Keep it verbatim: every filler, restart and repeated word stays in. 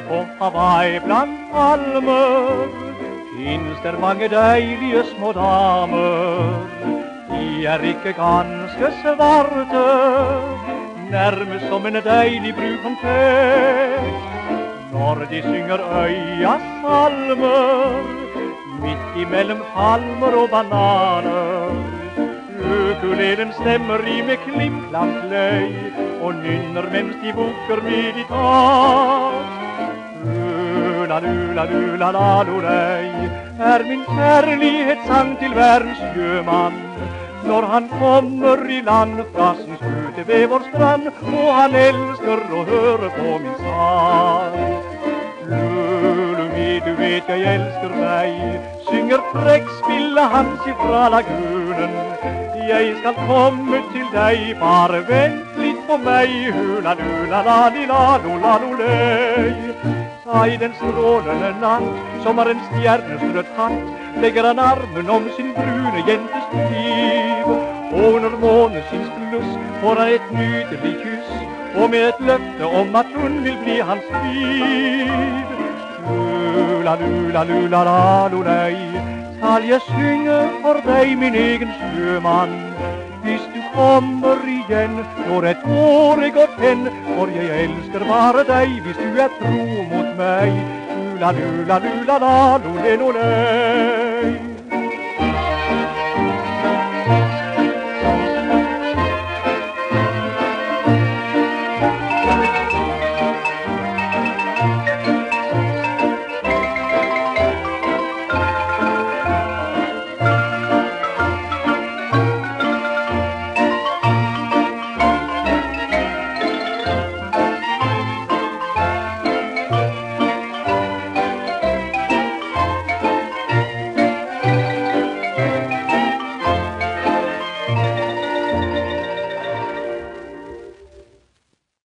ute på Hawaii blant palmer finnes der mange deilige små damer. De er ikke ganske svarte, nærmest som en deilig brudkompett. Når de synger øyas salmer, midt imellom palmer og bananer. Ukulelen stemmer i med klipp-klapp-kløy, og nynner mens de bukker med i takt. Lula-lula-lula-la-lulei er min kjærlighetssang til verdens sjømann. Når han kommer i land fra sin skute ved vår strand, og han elsker å høre på min sang. Lulumi, du vet jeg elsker deg, synger trekkspillet hans ifra lagunen. Jeg skal komme til deg, bare vent litt på meg. Hula-lula-la-li-la-lula-lulei. Da i den strålende natt, som er en stjernestrøtt hatt, legger han armen om sin brune jentes liv. Og under månesins bluss får han et nydelig kyss, og med et løfte om at hun vil bli hans liv. Lula-lula-lula-la-lulei, skal jeg synge for deg, min egen sjømann. Hvis du kommer igjen når et år er gått hen, for jeg elsker bare deg hvis du er tro mot meg. Lula-lula-lula-la-lulei.